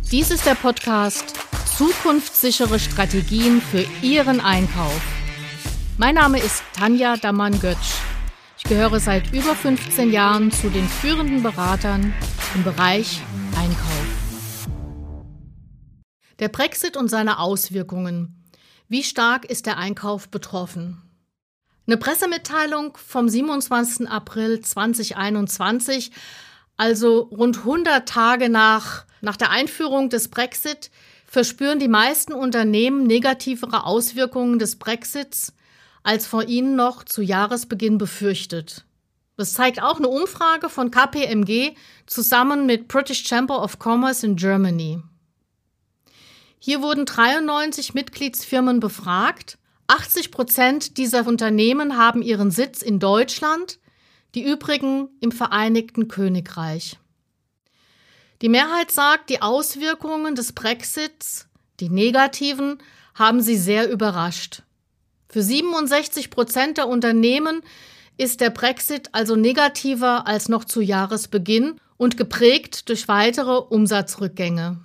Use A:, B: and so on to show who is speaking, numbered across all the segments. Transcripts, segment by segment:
A: Dies ist der Podcast Zukunftssichere Strategien für Ihren Einkauf. Mein Name ist Tanja Dammann-Götsch. Ich gehöre seit über 15 Jahren zu den führenden Beratern im Bereich Einkauf. Der Brexit und seine Auswirkungen. Wie stark ist der Einkauf betroffen? Eine Pressemitteilung vom 27. April 2021, also rund 100 Tage nach der Einführung des Brexit, verspüren die meisten Unternehmen negativere Auswirkungen des Brexits als vor ihnen noch zu Jahresbeginn befürchtet. Das zeigt auch eine Umfrage von KPMG zusammen mit British Chamber of Commerce in Germany. Hier wurden 93 Mitgliedsfirmen befragt. 80% dieser Unternehmen haben ihren Sitz in Deutschland, die übrigen im Vereinigten Königreich. Die Mehrheit sagt, die Auswirkungen des Brexits, die negativen, haben sie sehr überrascht. Für 67% der Unternehmen ist der Brexit also negativer als noch zu Jahresbeginn und geprägt durch weitere Umsatzrückgänge.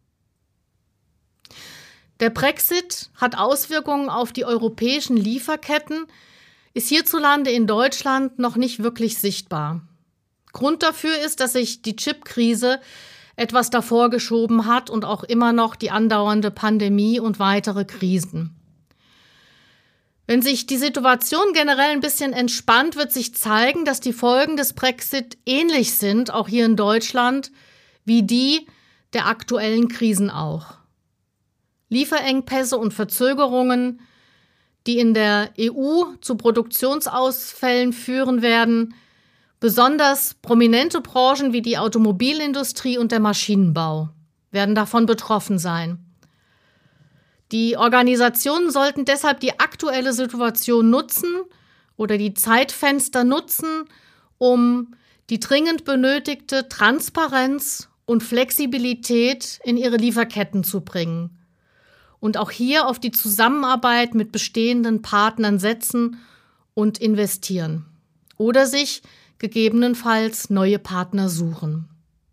A: Der Brexit hat Auswirkungen auf die europäischen Lieferketten, ist hierzulande in Deutschland noch nicht wirklich sichtbar. Grund dafür ist, dass sich die Chipkrise etwas davor geschoben hat und auch immer noch die andauernde Pandemie und weitere Krisen. Wenn sich die Situation generell ein bisschen entspannt, wird sich zeigen, dass die Folgen des Brexit ähnlich sind, auch hier in Deutschland, wie die der aktuellen Krisen auch. Lieferengpässe und Verzögerungen, die in der EU zu Produktionsausfällen führen werden, besonders prominente Branchen wie die Automobilindustrie und der Maschinenbau werden davon betroffen sein. Die Organisationen sollten deshalb die aktuelle Situation nutzen oder die Zeitfenster nutzen, um die dringend benötigte Transparenz und Flexibilität in ihre Lieferketten zu bringen. Und auch hier auf die Zusammenarbeit mit bestehenden Partnern setzen und investieren. Oder sich gegebenenfalls neue Partner suchen.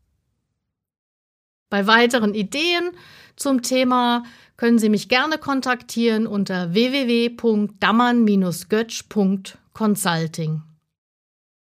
A: Bei weiteren Ideen zum Thema können Sie mich gerne kontaktieren unter www.dammann-götsch.consulting.